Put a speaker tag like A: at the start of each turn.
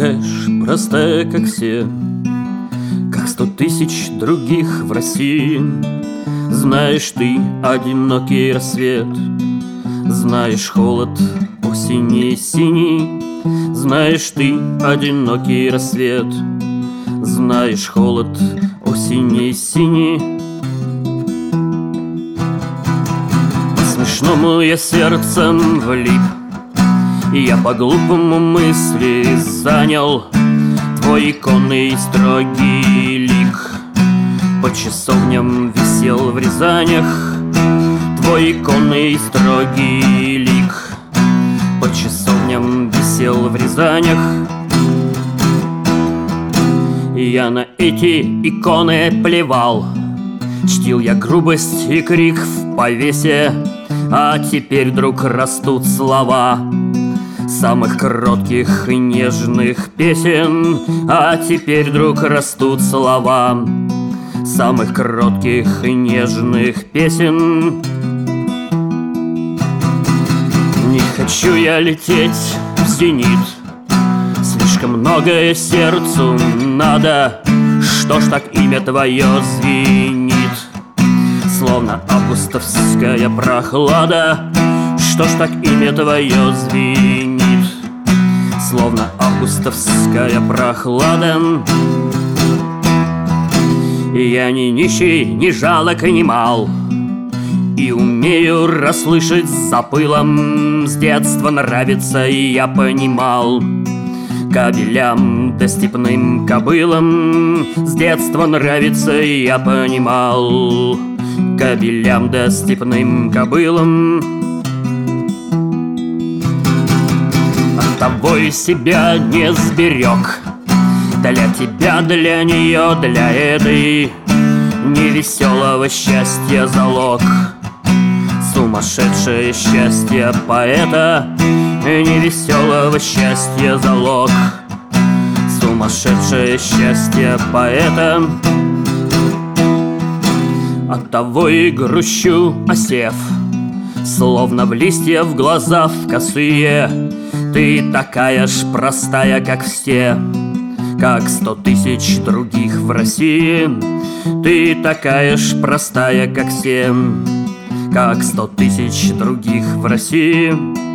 A: такая ж простая, как все, как 100 тысяч других в России. Знаешь ты одинокий рассвет, знаешь холод осени синий. Знаешь ты одинокий рассвет, знаешь холод осени синий. По-смешному я сердцем влип, и я по-глупому мысли занял твой иконный строгий лик. По часовням висел в Рязанях твой иконный строгий лик. По часовням висел в Рязанях. И я на эти иконы плевал, чтил я грубость и крик в повесе. А теперь вдруг растут слова самых кротких и нежных песен. А теперь вдруг растут слова самых кротких и нежных песен. Не хочу я лететь в зенит, слишком многое сердцу надо. Что ж так имя твое звенит, словно августовская прохлада? Что ж так имя твое звенит, словно августовская прохлада? И я не нищий, ни жалок, ни мал, и умею расслышать за пылом. С детства нравится, и я понимал, кобелям да степным кобылам. С детства нравится, и я понимал, кобелям да степным кобылам. Оттого и себя не сберег, для тебя, для нее, для этой невеселого счастья залог. Сумасшедшее счастье поэта, невеселого счастья залог. Сумасшедшее счастье поэта. Оттого и грущу, осев, словно в листья в глаза в косые. Ты такая ж простая, как все, как 100 тысяч других в России. Ты такая ж простая, как все, как 100 тысяч других в России.